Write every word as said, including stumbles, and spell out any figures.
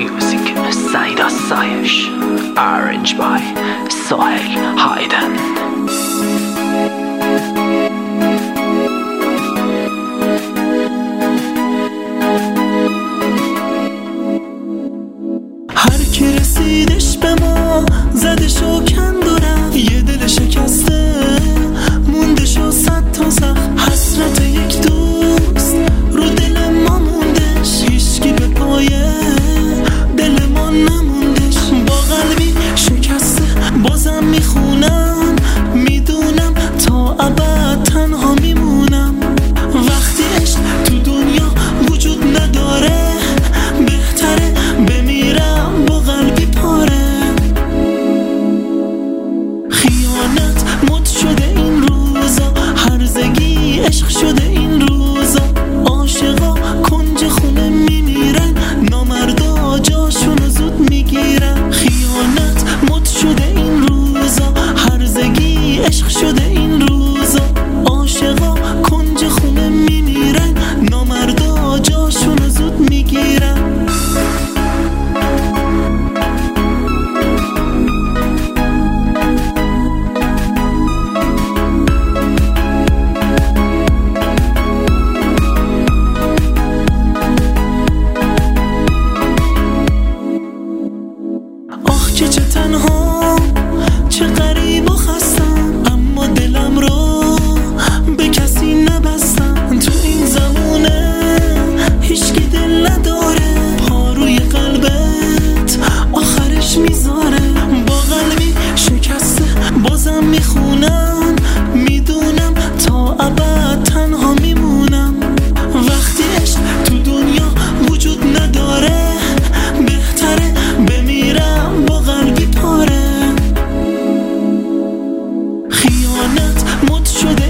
Music Saeed Asayesh. Arranged by Sohail Hayden. هر کی رسیدش به ما زدش و کند و رفت، یه دل شکسته موندش و صد تا زخم. حسرت یک دوست رو دل ما موندش، هیچکی به پایه دل ما نموندش. با قلبی شکسته بازم میخونم، میدونم تا ابد تنها میمونم. وقتی عشق تو دنیا وجود نداره، بهتره بمیرم با قلبی پاره. خیانت مد شده این روزا، هرزگی عشق شده این روزا. عاشقا کنج خونه میمیرن، نامردا جاشونو زود میگیرن. خیانت مد شده این روزا، هرزگی عشق شده این روزا. عاشقا کنج خونه میمیرن، نامردا جاشونو زود میگیرن. آخ که چه تنها، چه غریب و خستم، اما دلم رو به کسی نبستم. تو این زمونه هیچکی دل نداره، پا روی قلبت آخرش میذاره. با قلبی شکسته بازم میخونم، میدونم تا ابد تنها میمونم. وقتی عشق تو دنیا وجود نداره، بهتره بمیرم با قلبی پاره. خیانت مد شده